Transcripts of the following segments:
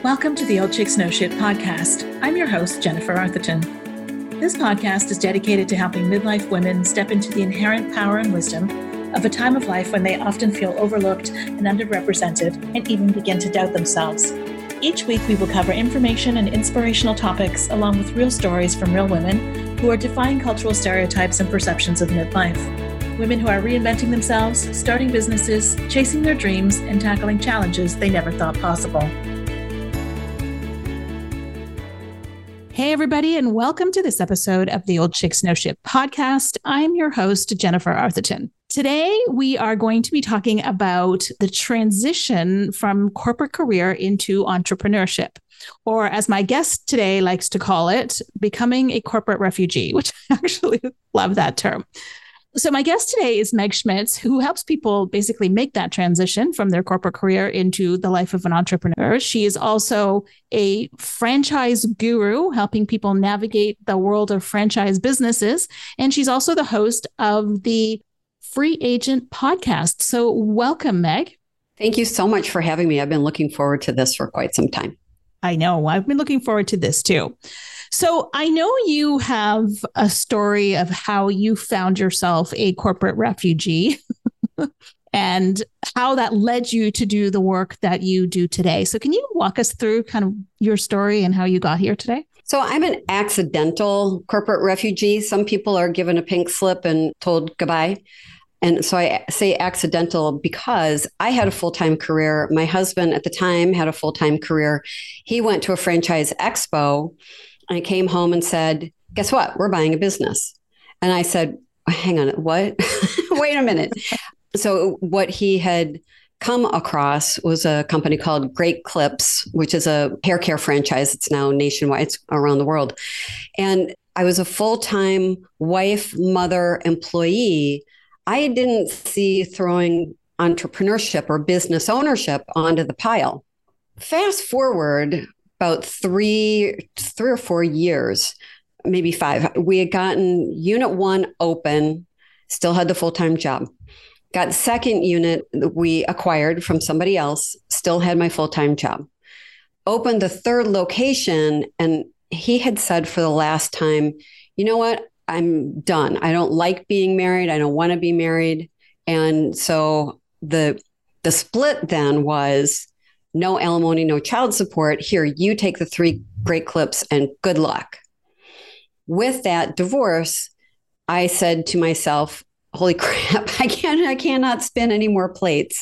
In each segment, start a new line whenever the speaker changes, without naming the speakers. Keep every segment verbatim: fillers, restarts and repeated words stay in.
Welcome to the Old Chicks Know Shit podcast. I'm your host, Jennifer Arthurton. This podcast is dedicated to helping midlife women step into the inherent power and wisdom of a time of life when they often feel overlooked and underrepresented and even begin to doubt themselves. Each week, we will cover information and inspirational topics along with real stories from real women who are defying cultural stereotypes and perceptions of midlife. Women who are reinventing themselves, starting businesses, chasing their dreams, and tackling challenges they never thought possible. Hey, everybody, and welcome to this episode of the Old Chicks Know Shit podcast. I'm your host, Jennifer Arthurton. Today, we are going to be talking about the transition from corporate career into entrepreneurship, or as my guest today likes to call it, becoming a corporate refugee, which I actually love that term. So my guest today is Meg Schmitz, who helps people basically make that transition from their corporate career into the life of an entrepreneur. She is also a franchise guru, helping people navigate the world of franchise businesses. And she's also the host of the Free Agent podcast. So welcome, Meg.
Thank you so much for having me. I've been looking forward to this for quite some time.
I know. I've been looking forward to this too. So I know you have a story of how you found yourself a corporate refugee and how that led you to do the work that you do today. So can you walk us through kind of your story and how you got here today?
So I'm an accidental corporate refugee. Some people are given a pink slip and told goodbye. And so I say accidental because I had a full-time career. My husband at the time had a full-time career. He went to a franchise expo and came home and said, guess what? We're buying a business. And I said, hang on, what? Wait a minute. So what he had come across was a company called Great Clips, which is a hair care franchise. It's now nationwide. It's around the world. And I was a full-time wife, mother, employee. I didn't see throwing entrepreneurship or business ownership onto the pile. Fast forward about three, three or four years, maybe five, we had gotten unit one open, still had the full-time job. Got the second unit that we acquired from somebody else, still had my full-time job. Opened the third location, and he had said for the last time, you know what? I'm done. I don't like being married. I don't want to be married. And so the the split then was no alimony, no child support. Here, you take the three Great Clips and good luck. With that divorce, I said to myself, holy crap, I can't, I cannot spin any more plates.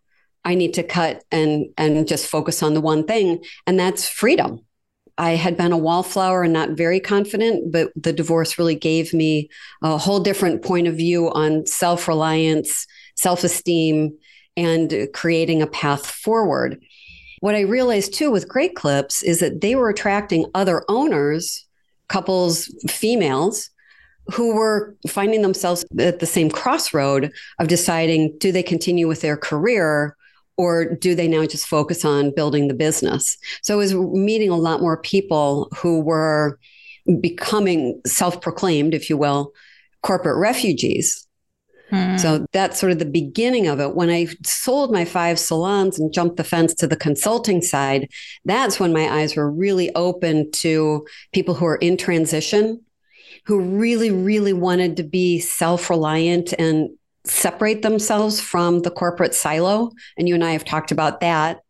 I need to cut and, and just focus on the one thing, and that's freedom. I had been a wallflower and not very confident, but the divorce really gave me a whole different point of view on self-reliance, self-esteem, and creating a path forward. What I realized too with Great Clips is that they were attracting other owners, couples, females, who were finding themselves at the same crossroad of deciding, do they continue with their career or do they now just focus on building the business? So I was meeting a lot more people who were becoming self-proclaimed, if you will, corporate refugees. Hmm. So that's sort of the beginning of it. When I sold my five salons and jumped the fence to the consulting side, that's when my eyes were really open to people who are in transition, who really, really wanted to be self-reliant and separate themselves from the corporate silo. And you and I have talked about that.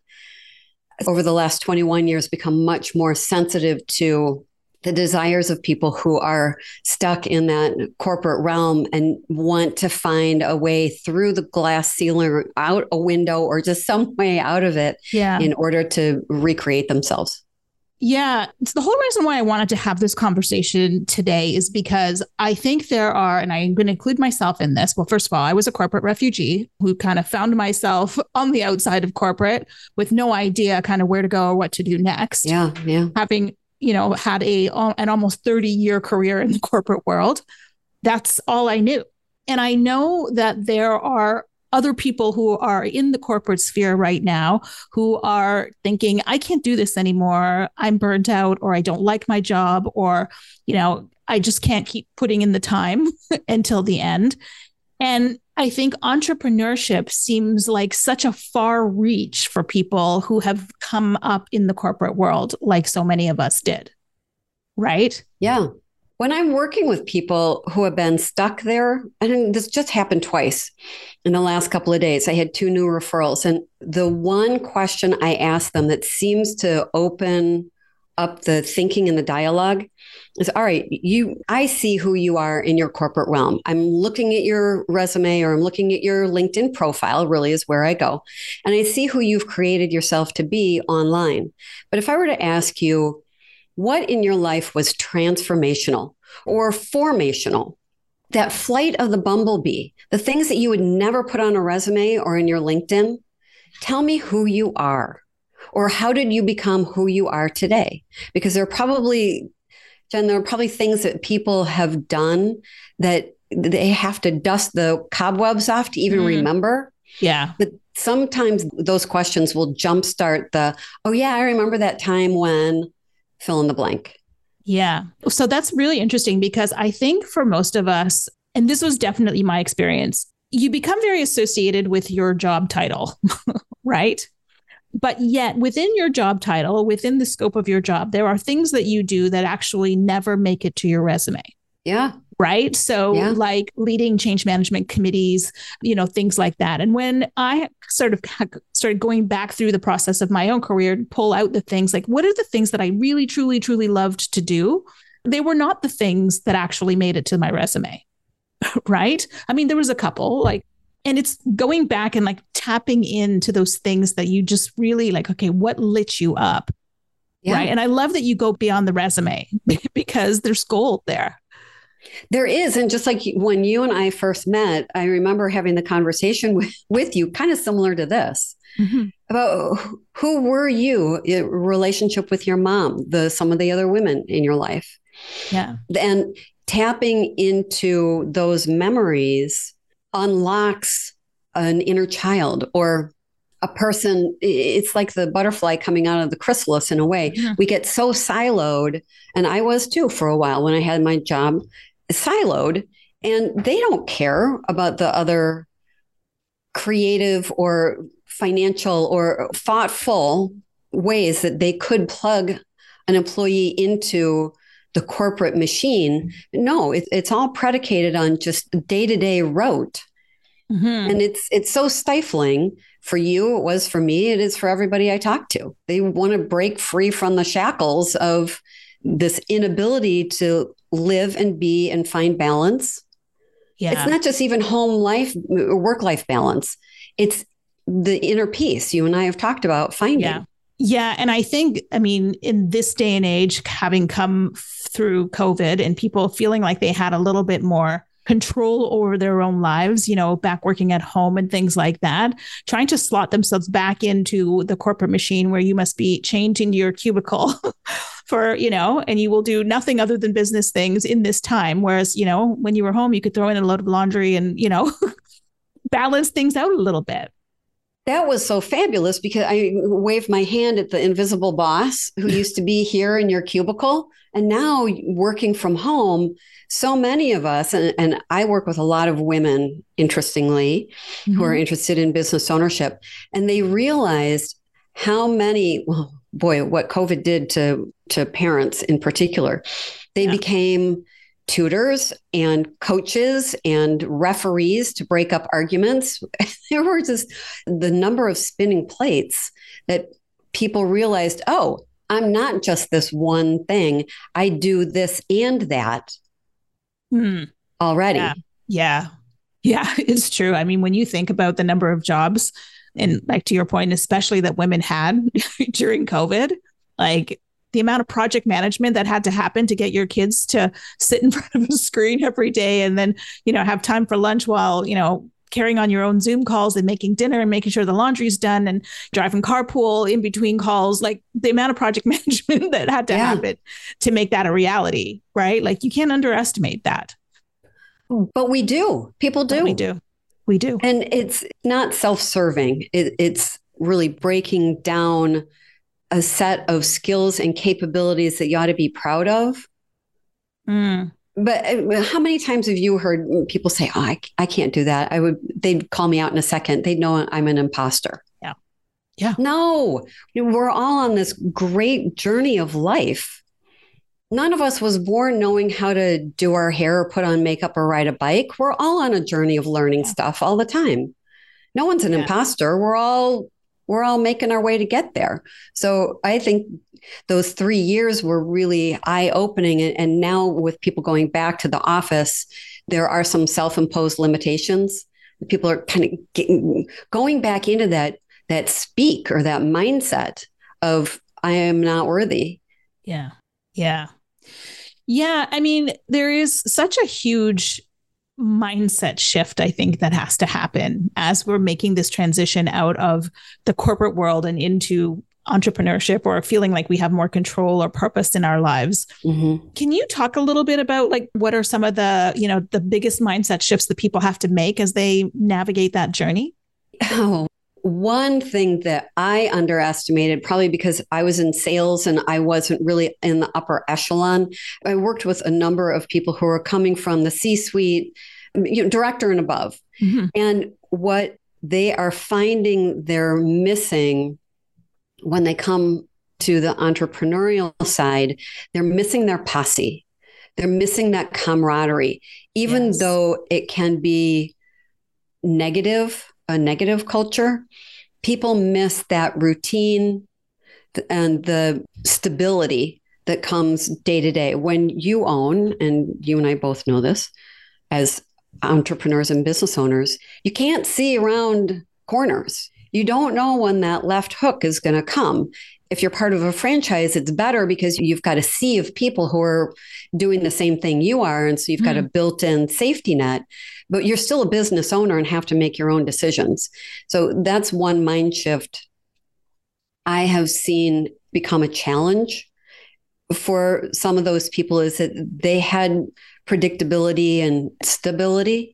Over the last twenty-one years, become much more sensitive to the desires of people who are stuck in that corporate realm and want to find a way through the glass ceiling, out a window, or just some way out of it yeah. in order to recreate themselves.
Yeah. It's the whole reason why I wanted to have this conversation today is because I think there are, and I'm going to include myself in this. Well, first of all, I was a corporate refugee who kind of found myself on the outside of corporate with no idea kind of where to go or what to do next.
Yeah. Yeah.
Having, you know, had a, an almost thirty year career in the corporate world. That's all I knew. And I know that there are other people who are in the corporate sphere right now who are thinking, I can't do this anymore. I'm burnt out, or I don't like my job, or, you know, I just can't keep putting in the time until the end. And I think entrepreneurship seems like such a far reach for people who have come up in the corporate world, like so many of us did. Right?
Yeah. When I'm working with people who have been stuck there, and this just happened twice in the last couple of days, I had two new referrals. And the one question I ask them that seems to open up the thinking and the dialogue is, all right, you, I see who you are in your corporate realm. I'm looking at your resume, or I'm looking at your LinkedIn profile, really is where I go. And I see who you've created yourself to be online. But if I were to ask you, what in your life was transformational or formational? That flight of the bumblebee, the things that you would never put on a resume or in your LinkedIn, tell me who you are. Or how did you become who you are today? Because there are probably, Jen, there are probably things that people have done that they have to dust the cobwebs off to even mm. remember.
Yeah.
But sometimes those questions will jumpstart the, oh yeah, I remember that time when fill in the blank.
Yeah. So that's really interesting, because I think for most of us, and this was definitely my experience, you become very associated with your job title, right? But yet within your job title, within the scope of your job, there are things that you do that actually never make it to your resume.
Yeah.
Right. So
yeah.
like leading change management committees, you know, things like that. And when I sort of started going back through the process of my own career and pull out the things like, what are the things that I really, truly, truly loved to do? They were not the things that actually made it to my resume. Right. I mean, there was a couple like, and it's going back and like tapping into those things that you just really like, okay, what lit you up? Yeah. Right. And I love that you go beyond the resume because there's gold there.
There is. And just like when you and I first met, I remember having the conversation with, with you, kind of similar to this, mm-hmm. about who were you in relationship with your mom, the some of the other women in your life.
Yeah.
And tapping into those memories unlocks an inner child or a person. It's like the butterfly coming out of the chrysalis in a way. Mm-hmm. We get so siloed. And I was too for a while when I had my job, siloed, and they don't care about the other creative or financial or thoughtful ways that they could plug an employee into the corporate machine. No, it, it's all predicated on just day-to-day rote. Mm-hmm. And it's it's so stifling for you. It was for me. It is for everybody I talk to. They want to break free from the shackles of this inability to live and be and find balance. Yeah. It's not just even home life, work life balance. It's the inner peace you and I have talked about finding.
Yeah. Yeah. And I think, I mean, in this day and age, having come through COVID and people feeling like they had a little bit more control over their own lives, you know, back working at home and things like that, trying to slot themselves back into the corporate machine where you must be chained into your cubicle for, you know, and you will do nothing other than business things in this time. Whereas, you know, when you were home, you could throw in a load of laundry and, you know, balance things out a little bit.
That was so fabulous because I waved my hand at the invisible boss who used to be here in your cubicle. And now working from home, so many of us, and, and I work with a lot of women, interestingly, mm-hmm. who are interested in business ownership. And they realized how many, well, boy, what COVID did to, to parents in particular. They yeah. became tutors and coaches and referees to break up arguments. There were just the number of spinning plates that people realized, oh, I'm not just this one thing. I do this and that hmm. already.
Yeah. yeah. Yeah, it's true. I mean, when you think about the number of jobs and like to your point, especially that women had during COVID, like the amount of project management that had to happen to get your kids to sit in front of a screen every day and then, you know, have time for lunch while, you know, carrying on your own Zoom calls and making dinner and making sure the laundry's done and driving carpool in between calls, like the amount of project management that had to yeah. happen to make that a reality, right? Like you can't underestimate that.
But we do. People do.
But we do. We do.
And it's not self-serving. It, it's really breaking down a set of skills and capabilities that you ought to be proud of. Mm. But how many times have you heard people say, oh, I, I can't do that? I would, they'd call me out in a second. They'd know I'm an imposter.
Yeah. Yeah.
No, we're all on this great journey of life. None of us was born knowing how to do our hair or put on makeup or ride a bike. We're all on a journey of learning yeah. stuff all the time. No one's an yeah. imposter. We're all, we're all making our way to get there. So I think those three years were really eye-opening. And, and now with people going back to the office, there are some self-imposed limitations. People are kind of getting, going back into that that speak or that mindset of I am not worthy.
Yeah. Yeah. Yeah. I mean, there is such a huge mindset shift, I think, that has to happen as we're making this transition out of the corporate world and into entrepreneurship, or feeling like we have more control or purpose in our lives. Mm-hmm. Can you talk a little bit about like what are some of the, you know, the biggest mindset shifts that people have to make as they navigate that journey?
Oh, one thing that I underestimated, probably because I was in sales and I wasn't really in the upper echelon. I worked with a number of people who were coming from the C-suite, you know, director and above. Mm-hmm. And what they are finding they're missing when they come to the entrepreneurial side, they're missing their posse. They're missing that camaraderie, even yes. though it can be negative, a negative culture. People miss that routine and the stability that comes day to day. When you own, and you and I both know this as entrepreneurs and business owners, you can't see around corners. You don't know when that left hook is going to come. If you're part of a franchise, it's better because you've got a sea of people who are doing the same thing you are. And so you've got mm. a built-in safety net, but you're still a business owner and have to make your own decisions. So that's one mind shift I have seen become a challenge for some of those people, is that they had predictability and stability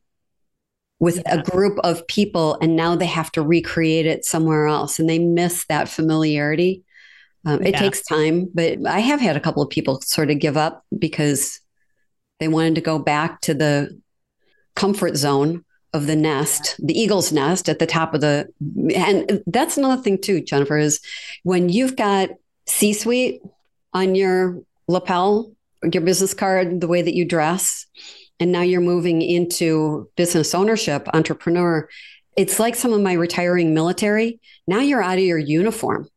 with yeah. a group of people, and now they have to recreate it somewhere else, and they miss that familiarity. Um, it yeah. takes time, but I have had a couple of people sort of give up because they wanted to go back to the comfort zone of the nest, the eagle's nest at the top of the, and that's another thing too, Jennifer, is when you've got C-suite on your lapel, your business card, the way that you dress, and now you're moving into business ownership, entrepreneur, it's like some of my retiring military. Now you're out of your uniform.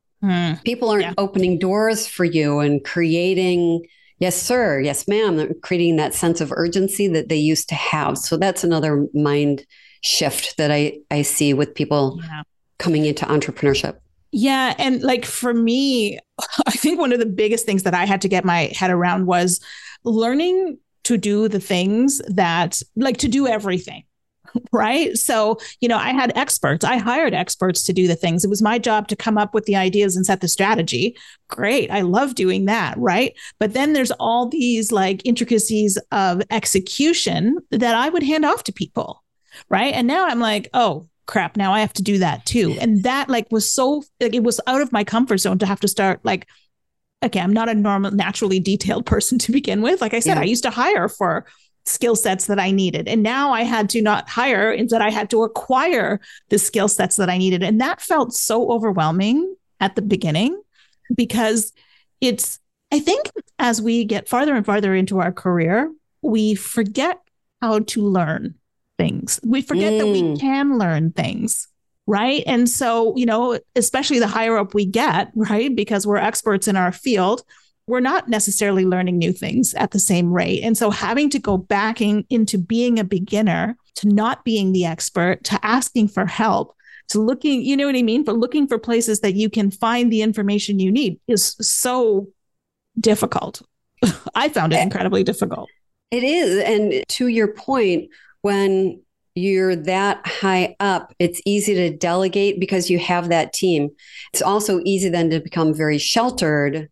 Mm, People aren't yeah. opening doors for you and creating, yes, sir, yes, ma'am, they're creating that sense of urgency that they used to have. So that's another mind shift that I, I see with people yeah. coming into entrepreneurship.
Yeah. And like for me, I think one of the biggest things that I had to get my head around was learning to do the things that, like, to do everything. Right. So, you know, I had experts. I hired experts to do the things. It was my job to come up with the ideas and set the strategy. Great. I love doing that. Right. But then there's all these like intricacies of execution that I would hand off to people. Right. And now I'm like, oh, crap. Now I have to do that too. And that like was so, like, it was out of my comfort zone to have to start like, okay, I'm not a normal, naturally detailed person to begin with. Like I said, yeah. I used to hire for skill sets that I needed. And now I had to not hire, instead I had to acquire the skill sets that I needed. And that felt so overwhelming at the beginning, because it's, I think as we get farther and farther into our career, we forget how to learn things. We forget mm. that we can learn things. Right. And so, you know, especially the higher up we get, right, because we're experts in our field, we're not necessarily learning new things at the same rate. And so having to go back in, into being a beginner, to not being the expert, to asking for help, to looking, you know what I mean? For looking for places that you can find the information you need is so difficult. I found it incredibly difficult.
It is. And to your point, when you're that high up, it's easy to delegate because you have that team. It's also easy then to become very sheltered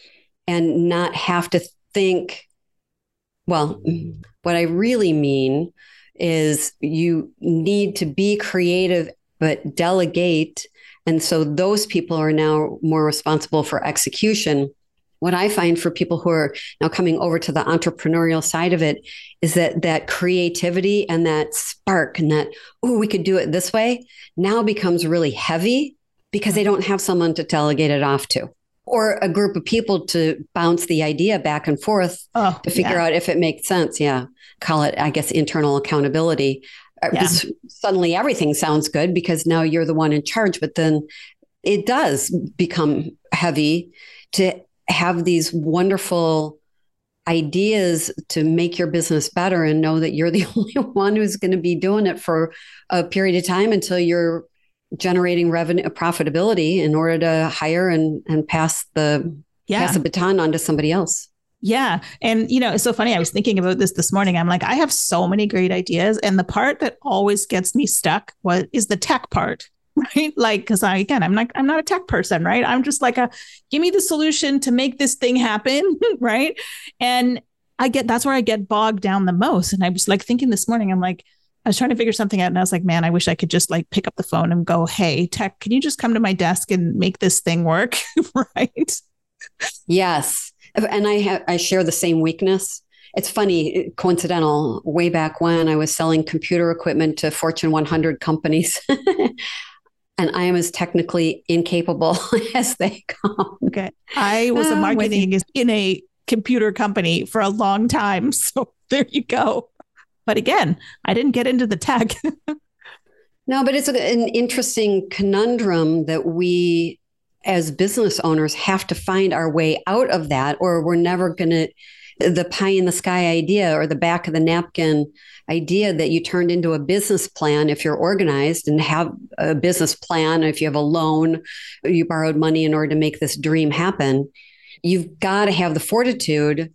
and not have to think, well, what I really mean is you need to be creative, but delegate. And so those people are now more responsible for execution. what I find for people who are now coming over to the entrepreneurial side of it is that that creativity and that spark and that, oh, we could do it this way now becomes really heavy because they don't have someone to delegate it off to or a group of people to bounce the idea back and forth oh, to figure yeah. out if it makes sense. Yeah. Call it, I guess, internal accountability. Yeah. Suddenly everything sounds good because now you're the one in charge, but then it does become heavy to have these wonderful ideas to make your business better and know that you're the only one who's going to be doing it for a period of time until you're generating revenue, profitability in order to hire and, and pass the, yeah. pass the baton on to somebody else.
Yeah. And, you know, it's so funny. I was thinking about this this morning. I'm like, I have so many great ideas. And the part that always gets me stuck was, is the tech part, right? Like, cause I, again, I'm not, I'm not a tech person, right? I'm just like a, give me the solution to make this thing happen. Right. And I get, that's where I get bogged down the most. And I was like thinking this morning, I'm like, I was trying to figure something out and I was like, man, I wish I could just like pick up the phone and go, hey, tech, can you just come to my desk and make this thing work? Right.
Yes. And I ha- I share the same weakness. It's funny, coincidental, way back when I was selling computer equipment to Fortune one hundred companies. And I am as technically incapable as they come.
Okay. I was a marketing uh, in a computer company for a long time. So there you go. But again, I didn't get into the tech.
No, but it's an interesting conundrum that we as business owners have to find our way out of that, or we're never going to, the pie in the sky idea or the back of the napkin idea that you turned into a business plan if you're organized and have a business plan. If you have a loan, you borrowed money in order to make this dream happen, you've got to have the fortitude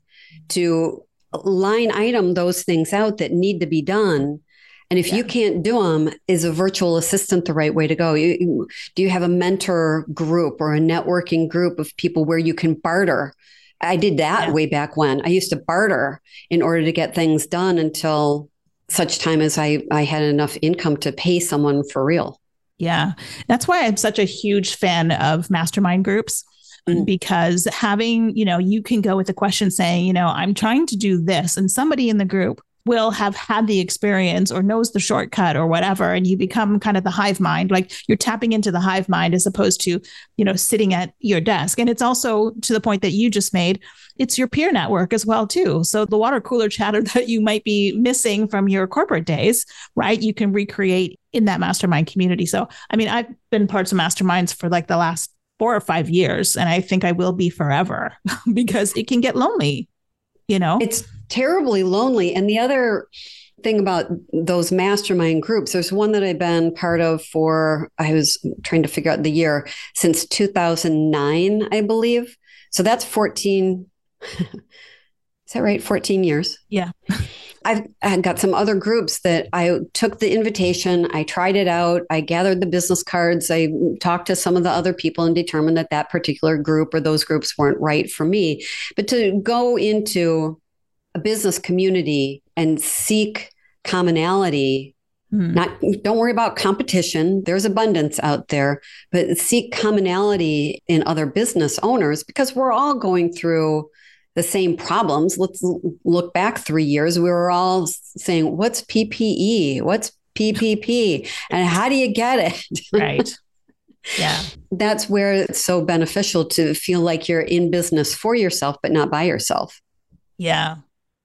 to line item those things out that need to be done. And if yeah. you can't do them, is a virtual assistant the right way to go? You, do you have a mentor group or a networking group of people where you can barter? I did that yeah. way back when. I used to barter in order to get things done until such time as I, I had enough income to pay someone for real.
Yeah. That's why I'm such a huge fan of mastermind groups. Mm. Because having, you know, you can go with a question saying, you know, I'm trying to do this, and somebody in the group will have had the experience or knows the shortcut or whatever. And you become kind of the hive mind, like you're tapping into the hive mind as opposed to, you know, sitting at your desk. And it's also to the point that you just made, it's your peer network as well, too. So the water cooler chatter that you might be missing from your corporate days, right, you can recreate in that mastermind community. So, I mean, I've been parts of masterminds for like the last four or five years, and I think I will be forever because it can get lonely, you know?
It's terribly lonely. And the other thing about those mastermind groups, there's one that I've been part of for, I was trying to figure out the year, since two thousand nine, I believe. So that's fourteen. Is that right? fourteen years.
Yeah.
I've I got some other groups that I took the invitation. I tried it out. I gathered the business cards. I talked to some of the other people and determined that that particular group or those groups weren't right for me. But to go into a business community and seek commonality, hmm. not don't worry about competition. There's abundance out there, but seek commonality in other business owners because we're all going through the same problems. Let's look back three years. We were all saying, what's P P E? What's P P P? And how do you get it?
Right. Yeah.
That's where it's so beneficial to feel like you're in business for yourself, but not by yourself.
Yeah.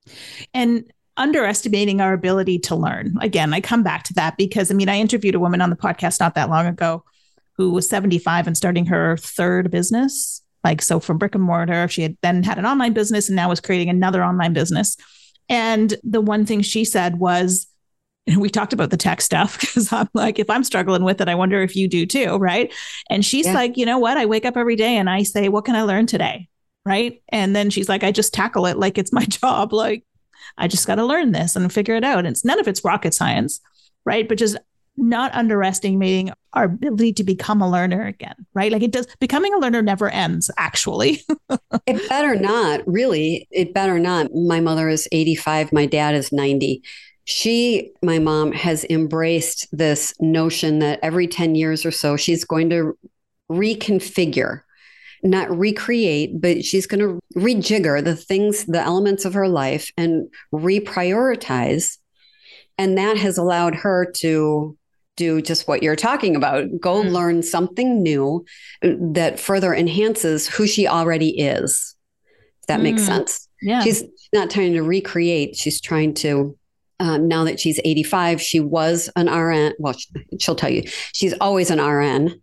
And underestimating our ability to learn. Again, I come back to that because, I mean, I interviewed a woman on the podcast not that long ago who was seventy-five and starting her third business. Like, so from brick and mortar, she had then had an online business and now was creating another online business. And the one thing she said was, and we talked about the tech stuff because I'm like, if I'm struggling with it, I wonder if you do too. Right. And she's yeah. like, you know what? I wake up every day and I say, what can I learn today? Right. And then she's like, I just tackle it like it's my job. Like, I just got to learn this and figure it out. And it's none of it's rocket science. Right. But just not underestimating our ability to become a learner again, right? Like it does, becoming a learner never ends, actually.
It better not, really. It better not. My mother is eighty-five. My dad is ninety. She, my mom, has embraced this notion that every ten years or so, she's going to reconfigure. not recreate, but she's going to rejigger the things, the elements of her life and reprioritize. And that has allowed her to do just what you're talking about. Go mm. learn something new that further enhances who she already is. If that mm. makes sense.
Yeah.
She's not trying to recreate. She's trying to, um, now that she's eighty-five, she was an R N. Well, she'll tell you, she's always an R N.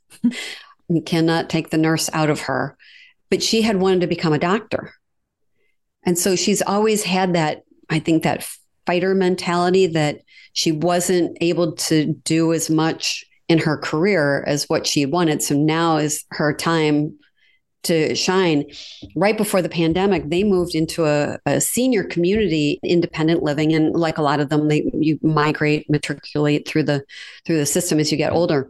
You cannot take the nurse out of her, but she had wanted to become a doctor. And so she's always had that, I think, that fighter mentality that she wasn't able to do as much in her career as what she wanted. So now is her time to shine. Right before the pandemic, they moved into a, a senior community, independent living. And like a lot of them, they you migrate, matriculate through the through the system as you get older.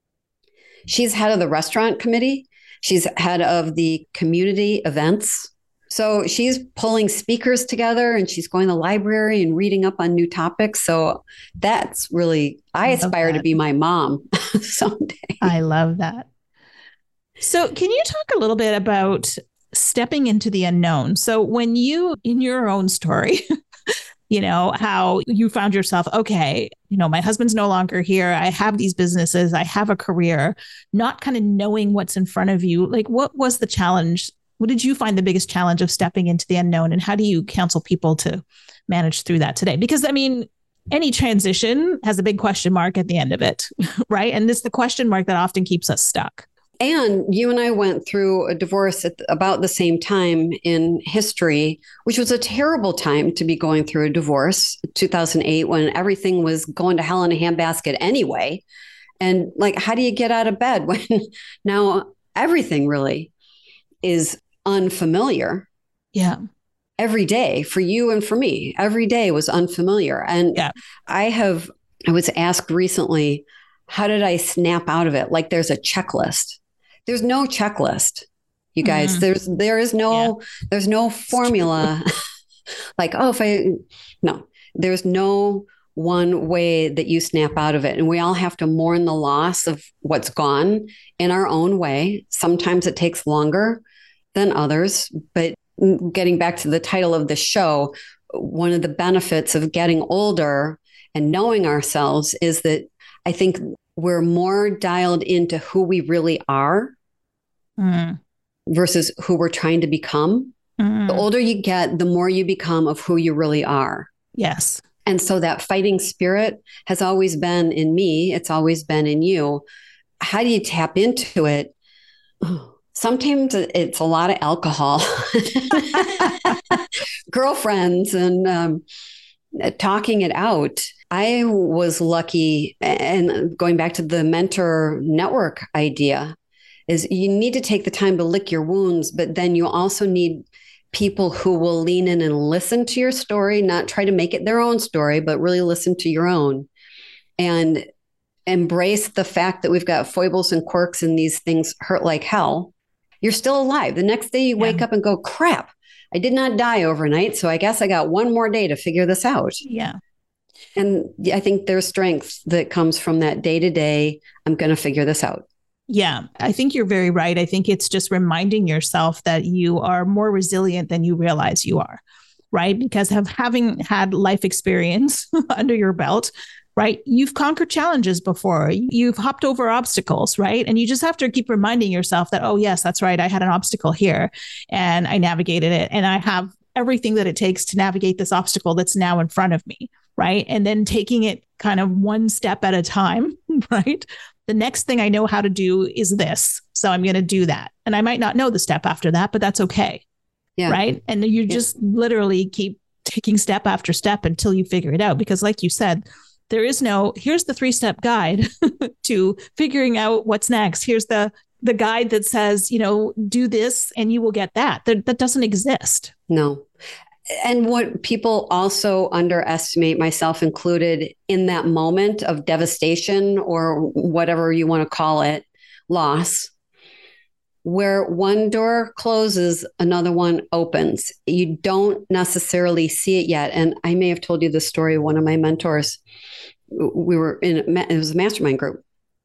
She's head of the restaurant committee. She's head of the community events. So she's pulling speakers together and she's going to the library and reading up on new topics. So that's really, I, I aspire to be my mom someday.
I love that. So can you talk a little bit about stepping into the unknown? So when you, in your own story, you know, how you found yourself, okay, you know, my husband's no longer here. I have these businesses. I have a career, not kind of knowing what's in front of you. Like, what was the challenge? What did you find the biggest challenge of stepping into the unknown? And how do you counsel people to manage through that today? Because, I mean, any transition has a big question mark at the end of it, right? And it's the question mark that often keeps us stuck.
And you and I went through a divorce at about the same time in history, which was a terrible time to be going through a divorce, two thousand eight, when everything was going to hell in a handbasket anyway. And like, how do you get out of bed when now everything really is unfamiliar?
Yeah.
Every day for you and for me, every day was unfamiliar. And yeah. I have, I was asked recently, how did I snap out of it? Like there's a checklist. There's no checklist, you guys. Mm. There's there is no yeah. there's no formula. Like, oh, if I no, there's no one way that you snap out of it. And we all have to mourn the loss of what's gone in our own way. Sometimes it takes longer than others. But getting back to the title of the show, one of the benefits of getting older and knowing ourselves is that I think we're more dialed into who we really are mm. versus who we're trying to become. Mm. The older you get, the more you become of who you really are.
Yes.
And so that fighting spirit has always been in me. It's always been in you. How do you tap into it? Sometimes it's a lot of alcohol, girlfriends, and um, talking it out. I was lucky, and going back to the mentor network idea, is you need to take the time to lick your wounds, but then you also need people who will lean in and listen to your story, not try to make it their own story, but really listen to your own and embrace the fact that we've got foibles and quirks and these things hurt like hell. You're still alive. The next day you yeah. wake up and go, crap, I did not die overnight. So I guess I got one more day to figure this out.
Yeah.
And I think there's strength that comes from that day to day. I'm going to figure this out.
Yeah, I think you're very right. I think it's just reminding yourself that you are more resilient than you realize you are, right? Because of having had life experience under your belt, right? You've conquered challenges before. You've hopped over obstacles, right? And you just have to keep reminding yourself that, oh, yes, that's right. I had an obstacle here and I navigated it. And I have everything that it takes to navigate this obstacle that's now in front of me, right? And then taking it kind of one step at a time, right? The next thing I know how to do is this. So I'm going to do that. And I might not know the step after that, but that's okay. Yeah. Right. And you yeah. just literally keep taking step after step until you figure it out. Because like you said, there is no, here's the three-step guide to figuring out what's next. Here's the the guide that says, you know, do this and you will get that. That, that doesn't exist.
No. And what people also underestimate, myself included, in that moment of devastation or whatever you want to call it, loss, where one door closes, another one opens. You don't necessarily see it yet. And I may have told you the story of one of my mentors. We were in, it was a mastermind group.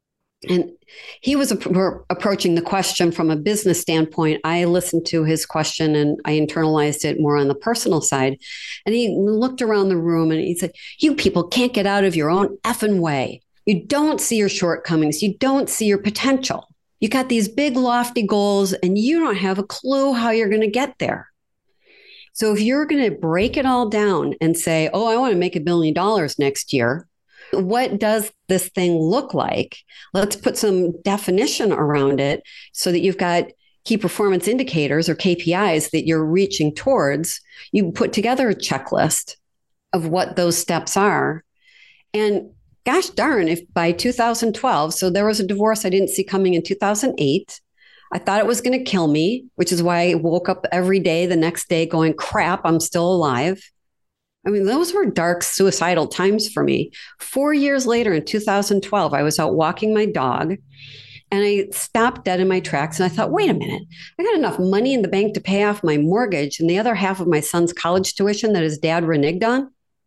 And he was ap- approaching the question from a business standpoint. I listened to his question and I internalized it more on the personal side. And he looked around the room and he said, "You people can't get out of your own effing way. You don't see your shortcomings. You don't see your potential. You got these big, lofty goals and you don't have a clue how you're going to get there. So if you're going to break it all down and say, oh, I want to make a billion dollars next year, what does this thing look like? Let's put some definition around it so that you've got key performance indicators or K P Is that you're reaching towards. You put together a checklist of what those steps are. And gosh darn, if by two thousand twelve, so there was a divorce I didn't see coming in two thousand eight. I thought it was going to kill me, which is why I woke up every day the next day going, crap, I'm still alive. I mean, those were dark, suicidal times for me. Four years later, in two thousand twelve, I was out walking my dog and I stopped dead in my tracks. And I thought, wait a minute, I got enough money in the bank to pay off my mortgage and the other half of my son's college tuition that his dad reneged on.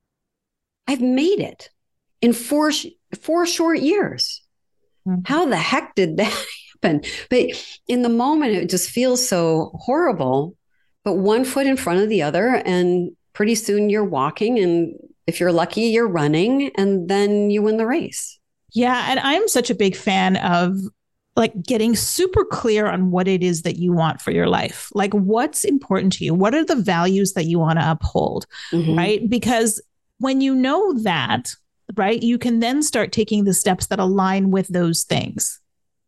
I've made it in four, four short years. Mm-hmm. How the heck did that happen? But in the moment, it just feels so horrible, but one foot in front of the other, and pretty soon you're walking, and if you're lucky, you're running, and then you win the race.
Yeah. And I'm such a big fan of like getting super clear on what it is that you want for your life. Like what's important to you? What are the values that you want to uphold? Mm-hmm. Right? Because when you know that, right, you can then start taking the steps that align with those things.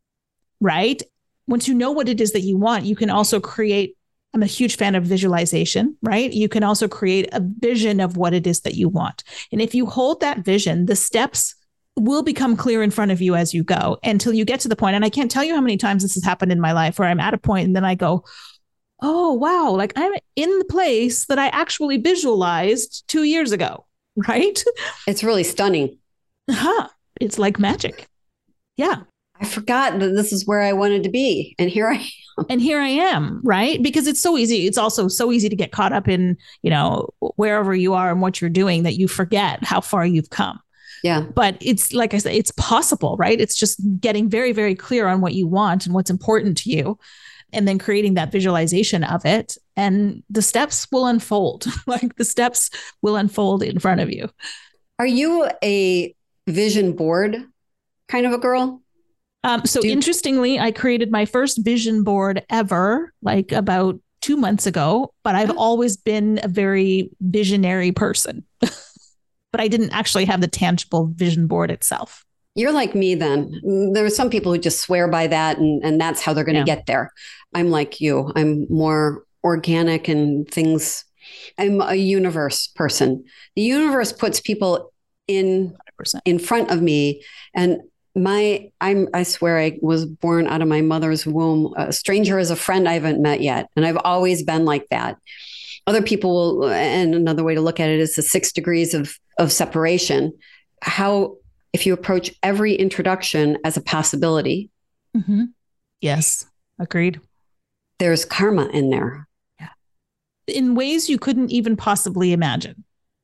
Right? Once you know what it is that you want, you can also create. I'm a huge fan of visualization, right? You can also create a vision of what it is that you want. And if you hold that vision, the steps will become clear in front of you as you go until you get to the point. And I can't tell you how many times this has happened in my life where I'm at a point and then I go, oh, wow, like I'm in the place that I actually visualized two years ago, right?
It's really stunning.
Huh. It's like magic. Yeah.
I forgot that this is where I wanted to be. And here I am.
And here I am, right? Because it's so easy. It's also so easy to get caught up in, you know, wherever you are and what you're doing that you forget how far you've come.
Yeah.
But it's like I said, it's possible, right? It's just getting very, very clear on what you want and what's important to you. And then creating that visualization of it. And the steps will unfold. Like the steps will unfold in front of you. Are
you a vision board kind of a girl?
Um, so you- interestingly, I created my first vision board ever, like about two months ago, but I've oh. always been a very visionary person, but I didn't actually have the tangible vision board itself.
You're like me then. There are some people who just swear by that and, and that's how they're going to yeah. get there. I'm like you. I'm more organic and things. I'm a universe person. The universe puts people in, one hundred percent in front of me, and My, I'm, I swear I was born out of my mother's womb. A stranger is a friend I haven't met yet. And I've always been like that. Other people will, and another way to look at it is the six degrees of, of separation. How, if you approach every introduction as a possibility.
Mm-hmm. Yes. Agreed.
There's karma in there.
Yeah. In ways you couldn't even possibly imagine.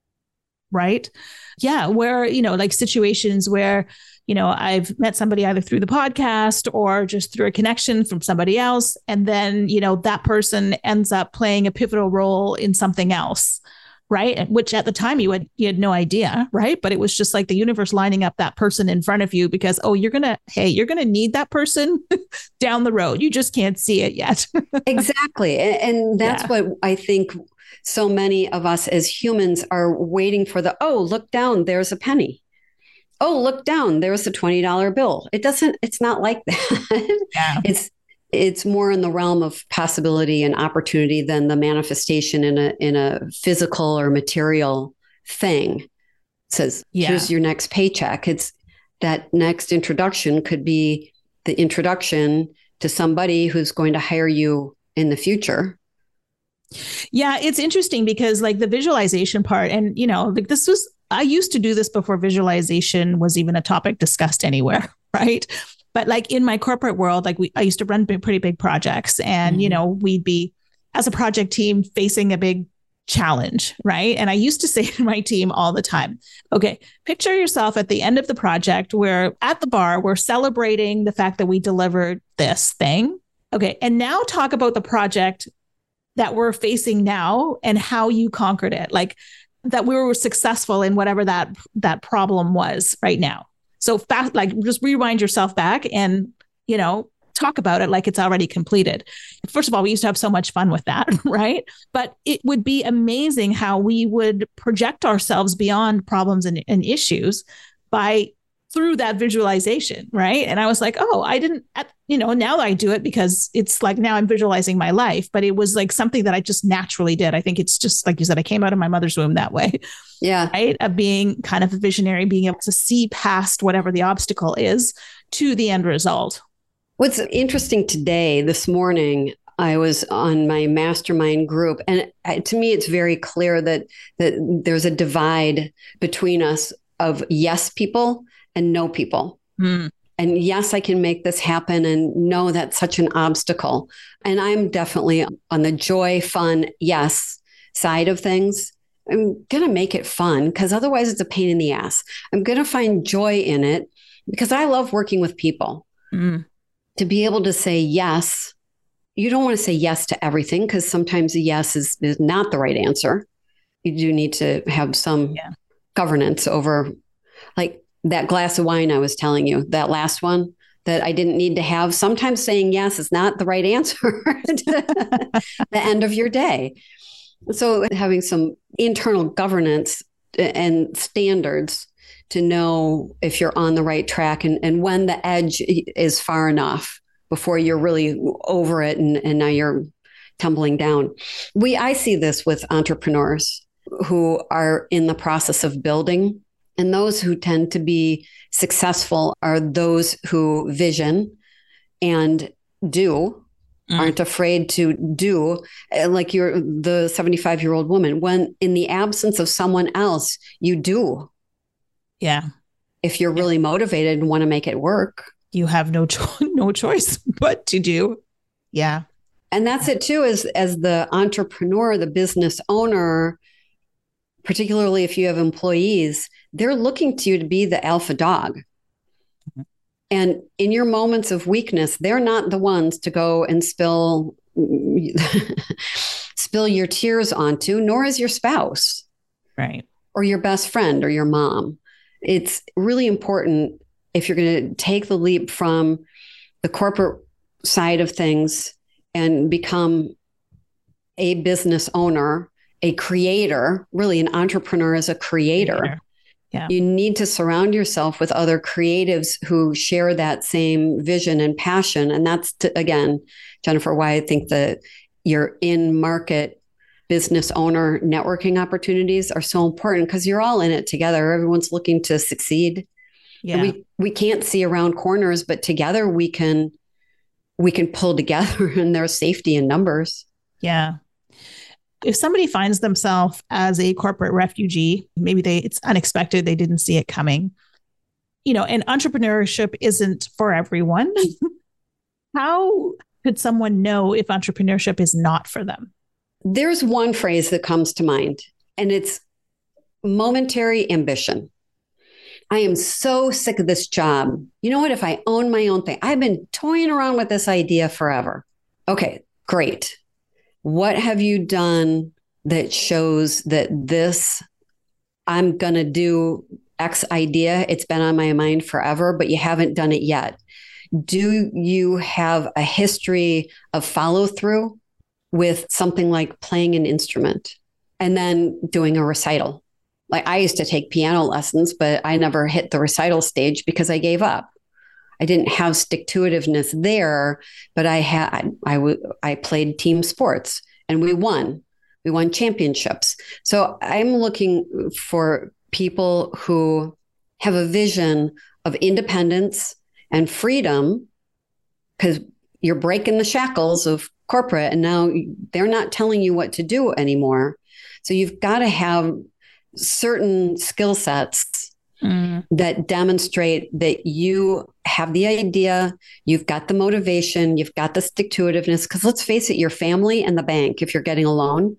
Right. Yeah. Where, you know, like situations where, you know, I've met somebody either through the podcast or just through a connection from somebody else. And then, you know, that person ends up playing a pivotal role in something else. Right. Which at the time you had, you had no idea. Right. But it was just like the universe lining up that person in front of you because, oh, you're going to, hey, you're going to need that person down the road. You just can't see it yet.
Exactly. And, and that's yeah. what I think so many of us as humans are waiting for the, oh, look down, there's a penny. Oh, look down, there's a twenty dollar bill. It doesn't, it's not like that. Yeah. It's, it's more in the realm of possibility and opportunity than the manifestation in a, in a physical or material thing. It says, yeah. here's your next paycheck. It's that next introduction could be the introduction to somebody who's going to hire you in the future.
Yeah, it's interesting because like the visualization part, and, you know, like this was, I used to do this before visualization was even a topic discussed anywhere, right? But like in my corporate world, like we, I used to run big, pretty big projects and, mm-hmm. you know, we'd be as a project team facing a big challenge, right? And I used to say to my team all the time, okay, picture yourself at the end of the project. We're at the bar, we're celebrating the fact that we delivered this thing. Okay. And now talk about the project that we're facing now and how you conquered it. Like that we were successful in whatever that, that problem was right now. So fast, like just rewind yourself back and, you know, talk about it like it's already completed. First of all, we used to have so much fun with that, right? But it would be amazing how we would project ourselves beyond problems and, and issues by through that visualization, right? And I was like, oh, I didn't, you know, now I do it because it's like now I'm visualizing my life, but it was like something that I just naturally did. I think it's just like you said, I came out of my mother's womb that way.
Yeah.
Right. Of being kind of a visionary, being able to see past whatever the obstacle is to the end result.
What's interesting today, this morning, I was on my mastermind group, and to me, it's very clear that, that there's a divide between us of yes people and no people. Mm. And yes, I can make this happen. And no, that's such an obstacle. And I'm definitely on the joy, fun, yes side of things. I'm going to make it fun because otherwise it's a pain in the ass. I'm going to find joy in it because I love working with people. Mm. To be able to say yes, you don't want to say yes to everything because sometimes a yes is, is not the right answer. You do need to have some yeah. governance over, like that glass of wine I was telling you, that last one that I didn't need to have. Sometimes saying yes is not the right answer to the end of your day. So having some internal governance and standards to know if you're on the right track and, and when the edge is far enough before you're really over it and, and now you're tumbling down. We I see this with entrepreneurs who are in the process of building, and those who tend to be successful are those who vision and do, mm. aren't afraid to do, like you're the seventy-five-year-old woman. When in the absence of someone else, you do.
Yeah.
If you're really motivated and want to make it work.
You have no cho- no choice but to do. Yeah.
And that's it too, as, as the entrepreneur, the business owner, particularly if you have employees, they're looking to you to be the alpha dog. Mm-hmm. And in your moments of weakness, they're not the ones to go and spill, spill your tears onto, nor is your spouse.
Right.
Or your best friend or your mom. It's really important if you're going to take the leap from the corporate side of things and become a business owner, a creator, really an entrepreneur is a creator. creator. Yeah. You need to surround yourself with other creatives who share that same vision and passion. And that's, to, again, Jennifer, why I think that your in-market business owner networking opportunities are so important because you're all in it together. Everyone's looking to succeed. Yeah. And we, we can't see around corners, but together we can, we can pull together and there's safety in numbers.
Yeah. If somebody finds themselves as a corporate refugee, maybe they, it's unexpected. They didn't see it coming, you know, and entrepreneurship isn't for everyone. How could someone know if entrepreneurship is not for them?
There's one phrase that comes to mind, and it's momentary ambition. I am so sick of this job. You know what? If I own my own thing, I've been toying around with this idea forever. Okay, great. What have you done that shows that this, I'm going to do X idea? It's been on my mind forever, but you haven't done it yet. Do you have a history of follow through with something like playing an instrument and then doing a recital? Like I used to take piano lessons, but I never hit the recital stage because I gave up. I didn't have stick-to-itiveness there, but I had, I, w- I played team sports and we won. We won championships. So I'm looking for people who have a vision of independence and freedom, because you're breaking the shackles of corporate and now they're not telling you what to do anymore. So you've got to have certain skill sets mm. that demonstrate that you have the idea, you've got the motivation, you've got the stick-to-itiveness. Because let's face it, your family and the bank, if you're getting a loan,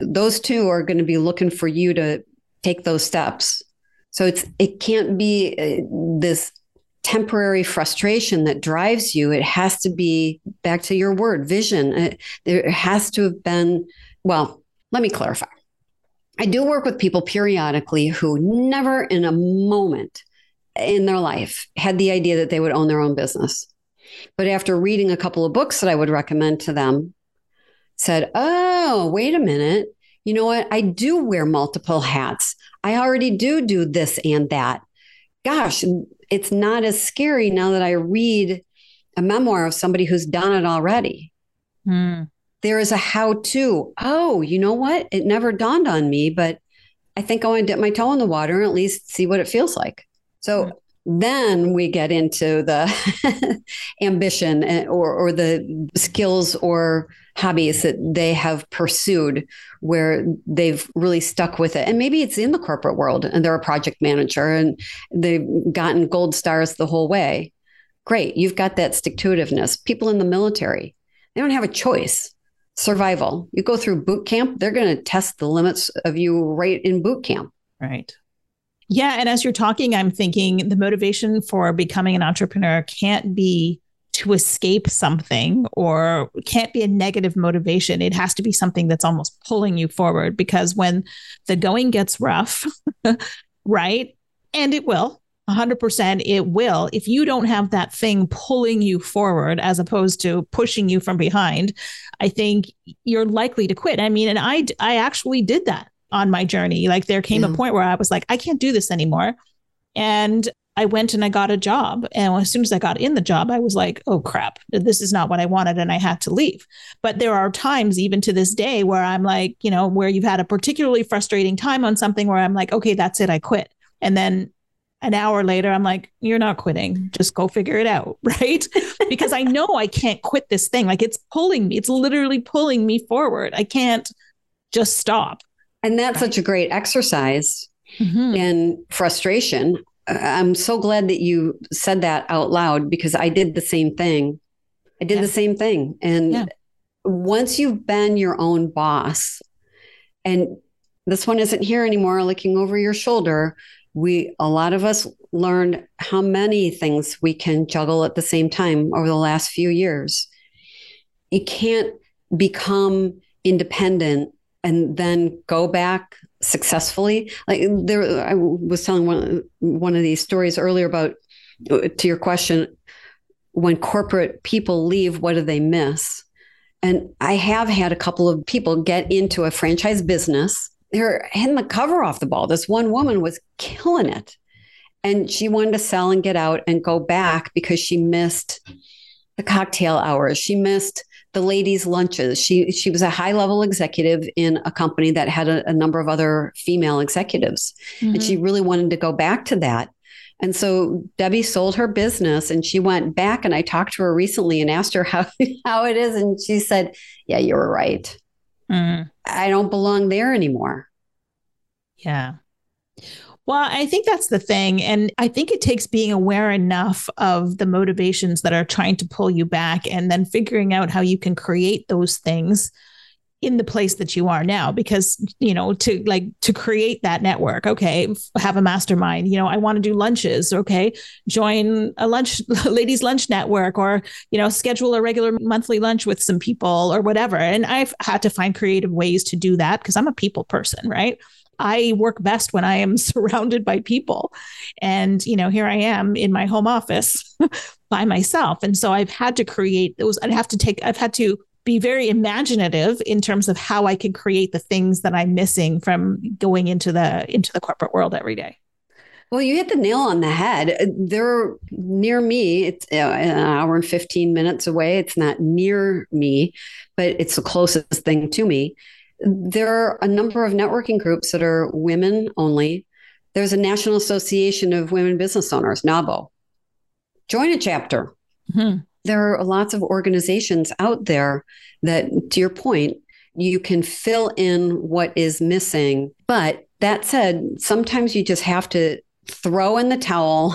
those two are going to be looking for you to take those steps. So it's it can't be uh, this temporary frustration that drives you. It has to be, back to your word, vision. It, there has to have been, well, let me clarify. I do work with people periodically who never in a moment in their life had the idea that they would own their own business. But after reading a couple of books that I would recommend to them, said, oh, wait a minute. You know what? I do wear multiple hats. I already do do this and that. Gosh, it's not as scary now that I read a memoir of somebody who's done it already.
Mm. There
is a how-to. Oh, you know what? It never dawned on me, but I think I want to dip my toe in the water and at least see what it feels like. So mm. then we get into the ambition or, or the skills or hobbies that they have pursued where they've really stuck with it. And maybe it's in the corporate world and they're a project manager and they've gotten gold stars the whole way. Great. You've got that stick-to-itiveness. People in the military, they don't have a choice. Survival. You go through boot camp, they're going to test the limits of you right in boot camp.
Right. Yeah. And as you're talking, I'm thinking the motivation for becoming an entrepreneur can't be to escape something or can't be a negative motivation. It has to be something that's almost pulling you forward, because when the going gets rough, right? And it will, one hundred percent it will. If you don't have that thing pulling you forward as opposed to pushing you from behind, I think you're likely to quit. I mean, and I, I actually did that on my journey. Like there came yeah. a point where I was like, I can't do this anymore. And I went and I got a job. And as soon as I got in the job, I was like, oh, crap, this is not what I wanted. And I had to leave. But there are times even to this day where I'm like, you know, where you've had a particularly frustrating time on something where I'm like, OK, that's it. I quit. And then an hour later, I'm like, you're not quitting. Just go figure it out. Right. Because I know I can't quit this thing. Like it's pulling me. It's literally pulling me forward. I can't just stop.
And that's right. Such a great exercise mm-hmm. in frustration. I'm so glad that you said that out loud, because I did the same thing. I did yeah. the same thing. And yeah. once you've been your own boss, and this one isn't here anymore, looking over your shoulder, we, a lot of us learned how many things we can juggle at the same time over the last few years. You can't become independent and then go back successfully. Like there, I was telling one, one of these stories earlier about, to your question, when corporate people leave, what do they miss? And I have had a couple of people get into a franchise business. They're hitting the cover off the ball. This one woman was killing it. And she wanted to sell and get out and go back because she missed the cocktail hours. She missed the ladies' lunches. She she was a high-level executive in a company that had a, a number of other female executives. Mm-hmm. And she really wanted to go back to that. And so Debbie sold her business and she went back, and I talked to her recently and asked her how, how it is. And she said, yeah, you were right. Mm. I don't belong there anymore.
Yeah. Well, I think that's the thing. And I think it takes being aware enough of the motivations that are trying to pull you back and then figuring out how you can create those things in the place that you are now. Because, you know, to like to create that network, okay, have a mastermind, you know, I want to do lunches. Okay, join a lunch, ladies lunch network, or, you know, schedule a regular monthly lunch with some people or whatever. And I've had to find creative ways to do that because I'm a people person, right? I work best when I am surrounded by people. And, you know, here I am in my home office by myself. And so I've had to create those. I'd have to take, I've had to be very imaginative in terms of how I can create the things that I'm missing from going into the, into the corporate world every day.
Well, you hit the nail on the head. They're near me. It's an hour and fifteen minutes away. It's not near me, but it's the closest thing to me. There are a number of networking groups that are women only. There's a National Association of Women Business Owners, NAWBO. Join a chapter. Mm-hmm. There are lots of organizations out there that, to your point, you can fill in what is missing. But that said, sometimes you just have to throw in the towel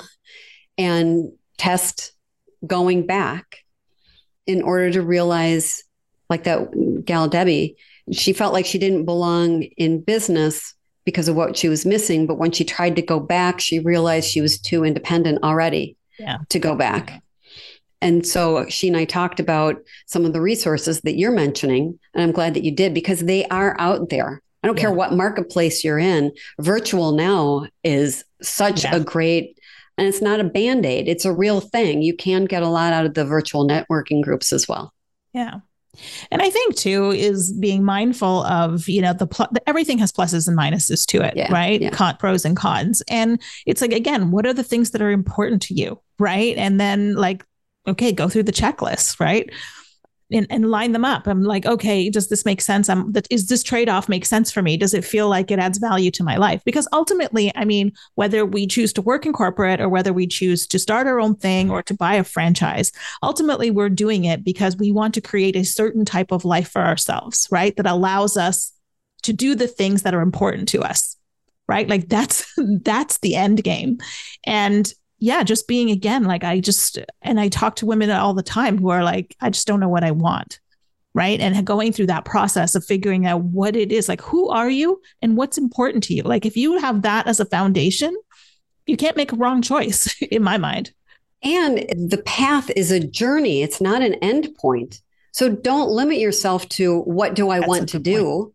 and test going back in order to realize, like that gal Debbie, She felt like she didn't belong in business because of what she was missing. But when she tried to go back, she realized she was too independent already
yeah.
to go back. And so she and I talked about some of the resources that you're mentioning. And I'm glad that you did, because they are out there. I don't yeah. care what marketplace you're in. Virtual now is such yeah. a great, and it's not a Band-Aid. It's a real thing. You can get a lot out of the virtual networking groups as well.
Yeah. And I think too, is being mindful of, you know, the, pl- the everything has pluses and minuses to it, yeah, right? Yeah. Con- pros and cons. And it's like, again, what are the things that are important to you? Right. And then like, okay, go through the checklist, right? And, and line them up. I'm like, okay, does this make sense? I'm that is this trade-off make sense for me? Does it feel like it adds value to my life? Because ultimately, I mean, whether we choose to work in corporate or whether we choose to start our own thing or to buy a franchise, ultimately we're doing it because we want to create a certain type of life for ourselves, right? That allows us to do the things that are important to us, right? Like that's that's the end game. And yeah, just being, again, like I just, and I talk to women all the time who are like, I just don't know what I want. Right. And going through that process of figuring out what it is, like, who are you and what's important to you? Like, if you have that as a foundation, you can't make a wrong choice in my mind.
And the path is a journey. It's not an end point. So don't limit yourself to what do I That's want to do? Point.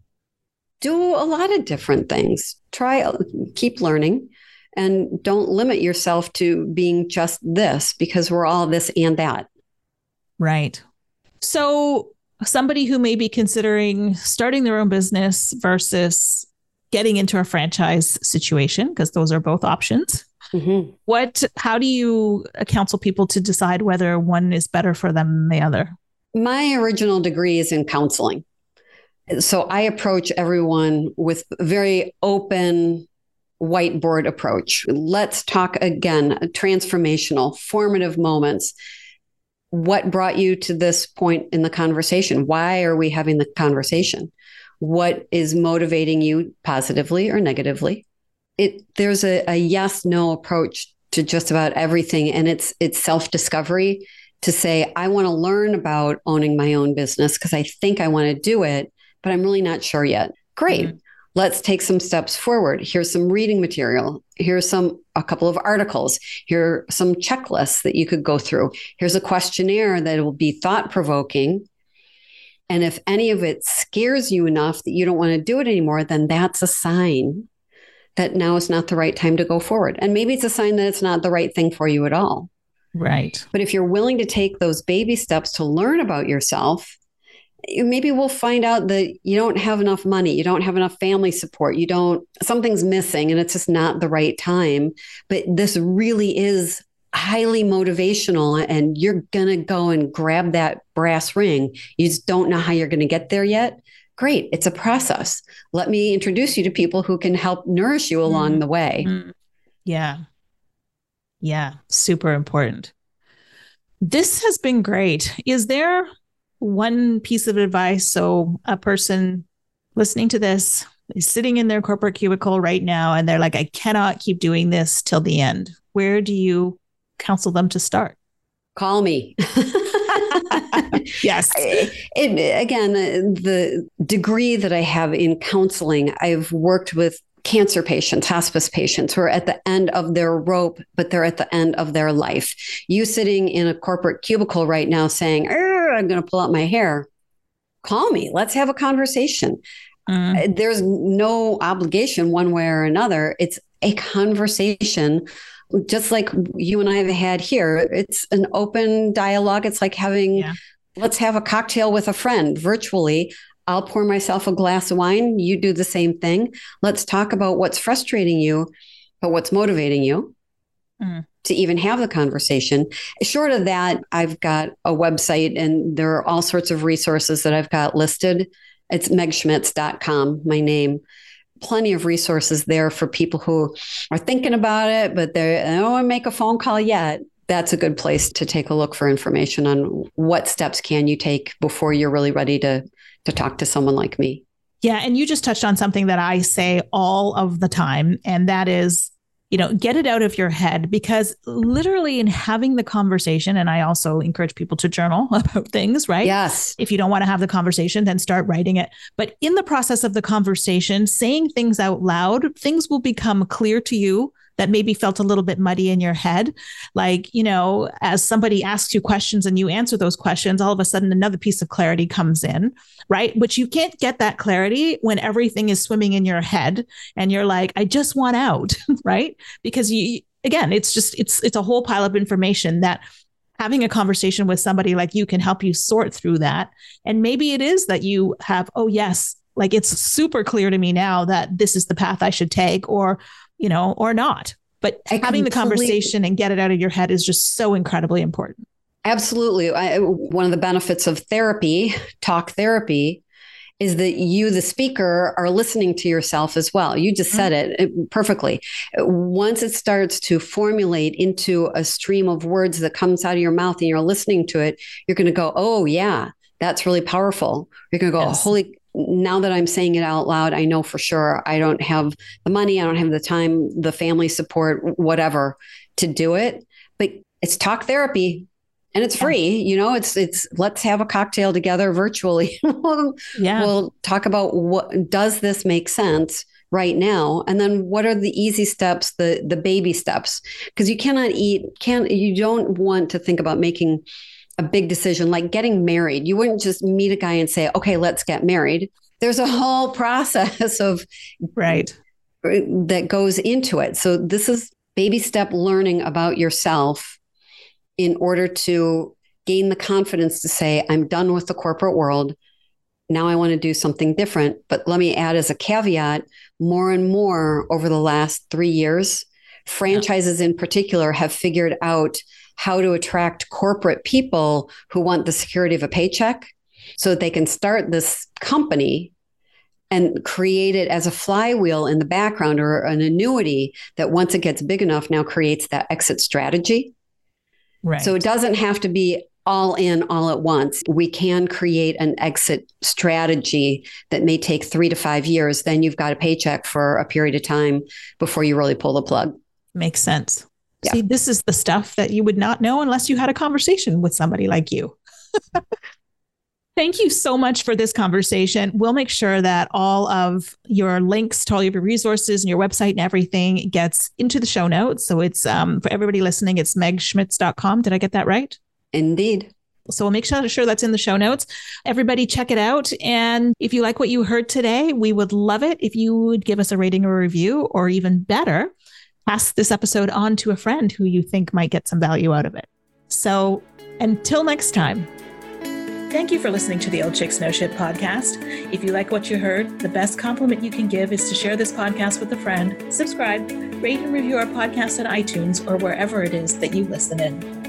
Do a lot of different things. Try, keep learning. And don't limit yourself to being just this, because we're all this and that.
Right. So somebody who may be considering starting their own business versus getting into a franchise situation, because those are both options. Mm-hmm. What, how do you counsel people to decide whether one is better for them than the other?
My original degree is in counseling. So I approach everyone with very open whiteboard approach. Let's talk again, transformational, formative moments. What brought you to this point in the conversation? Why are we having the conversation? What is motivating you positively or negatively? It there's a, a yes, no approach to just about everything. And it's it's self-discovery to say, I want to learn about owning my own business because I think I want to do it, but I'm really not sure yet. Great. Mm-hmm. Let's take some steps forward. Here's some reading material. Here's some, a couple of articles. Here are some checklists that you could go through. Here's a questionnaire that will be thought-provoking. And if any of it scares you enough that you don't want to do it anymore, then that's a sign that now is not the right time to go forward. And maybe it's a sign that it's not the right thing for you at all.
Right.
But if you're willing to take those baby steps to learn about yourself, maybe we'll find out that you don't have enough money, you don't have enough family support, you don't, something's missing and it's just not the right time. But this really is highly motivational and you're going to go and grab that brass ring. You just don't know how you're going to get there yet. Great. It's a process. Let me introduce you to people who can help nourish you along mm-hmm. the way.
Mm-hmm. Yeah. Yeah. Super important. This has been great. Is there one piece of advice? So a person listening to this is sitting in their corporate cubicle right now, and they're like, I cannot keep doing this till the end. Where do you counsel them to start?
Call me.
Yes.
It, it, again, the, the degree that I have in counseling, I've worked with cancer patients, hospice patients who are at the end of their rope, but they're at the end of their life. You sitting in a corporate cubicle right now saying, I'm going to pull out my hair. Call me. Let's have a conversation. Mm. There's no obligation one way or another. It's a conversation, just like you and I have had here. It's an open dialogue. It's like having, yeah. let's have a cocktail with a friend virtually. I'll pour myself a glass of wine. You do the same thing. Let's talk about what's frustrating you, but what's motivating you mm. to even have the conversation. Short of that, I've got a website and there are all sorts of resources that I've got listed. It's meg schmitz dot com, my name. Plenty of resources there for people who are thinking about it, but they don't want to make a phone call yet. That's a good place to take a look for information on what steps can you take before you're really ready to to talk to someone like me.
Yeah. And you just touched on something that I say all of the time. And that is you know, get it out of your head, because literally in having the conversation, and I also encourage people to journal about things, right?
Yes.
If you don't want to have the conversation, then start writing it. But in the process of the conversation, saying things out loud, things will become clear to you that maybe felt a little bit muddy in your head. Like, you know, as somebody asks you questions and you answer those questions, all of a sudden another piece of clarity comes in, right? But you can't get that clarity when everything is swimming in your head and you're like, I just want out, right? Because you, again, it's just, it's, it's a whole pile of information that having a conversation with somebody like you can help you sort through that. And maybe it is that you have, oh yes, like it's super clear to me now that this is the path I should take, or you know, or not. But I having the conversation and get it out of your head is just so incredibly important. Absolutely.
I, one of the benefits of therapy, talk therapy, is that you, the speaker, are listening to yourself as well. You just said mm-hmm. it perfectly. Once it starts to formulate into a stream of words that comes out of your mouth and you're listening to it, you're going to go, oh, yeah, that's really powerful. You're going to go, yes. holy now that I'm saying it out loud, I know for sure I don't have the money, I don't have the time, the family support, whatever to do it. But it's talk therapy and it's free. Yeah. You know, it's, it's, let's have a cocktail together virtually. we'll, yeah. we'll talk about what, does this make sense right now? And then what are the easy steps, the, the baby steps? Because you cannot eat, can't, you don't want to think about making a big decision like getting married. You wouldn't just meet a guy and say, okay, let's get married. There's a whole process of
right
that goes into it. So this is baby step learning about yourself in order to gain the confidence to say, I'm done with the corporate world. Now I want to do something different. But let me add as a caveat, more and more over the last three years, franchises in particular have figured out how to attract corporate people who want the security of a paycheck so that they can start this company and create it as a flywheel in the background or an annuity that once it gets big enough now creates that exit strategy.
Right.
So it doesn't have to be all in all at once. We can create an exit strategy that may take three to five years. Then you've got a paycheck for a period of time before you really pull the plug.
Makes sense. Yeah. See, this is the stuff that you would not know unless you had a conversation with somebody like you. Thank you so much for this conversation. We'll make sure that all of your links to all of your resources and your website and everything gets into the show notes. So it's um, for everybody listening, it's meg schmitz dot com. Did I get that right?
Indeed.
So we'll make sure, sure that's in the show notes. Everybody check it out. And if you like what you heard today, we would love it if you would give us a rating or review, or even better, pass this episode on to a friend who you think might get some value out of it. So until next time, thank you for listening to the Old Chicks No Shit podcast. If you like what you heard, the best compliment you can give is to share this podcast with a friend, subscribe, rate and review our podcast on iTunes or wherever it is that you listen in.